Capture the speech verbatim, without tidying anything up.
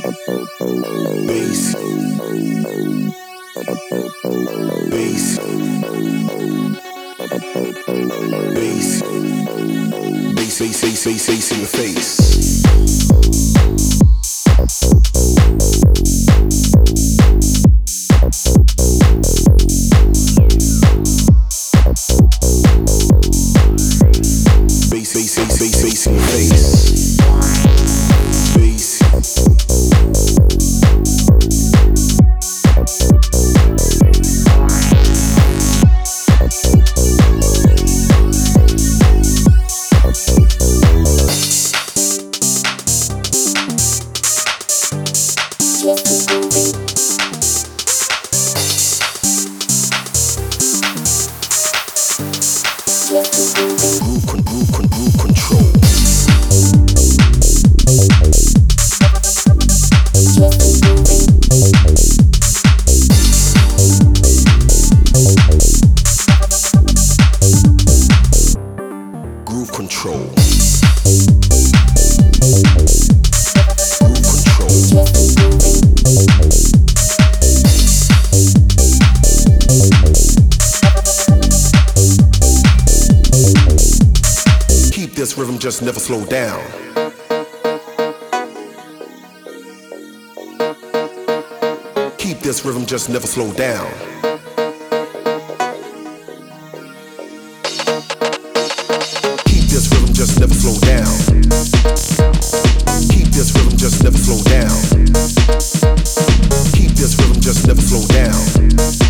Bass. Bass. Bass. Bass, bass, bass, bass, bass in your face. Bass, bass, bass, bass, bass in your face. Bass. Groove, con- groove, con- groove control. Groove control. Groove control. Keep this rhythm, just never slow down. Keep this rhythm, just never slow down. Keep this rhythm, just never slow down. Keep this rhythm, just never slow down. Keep this rhythm, just never slow down.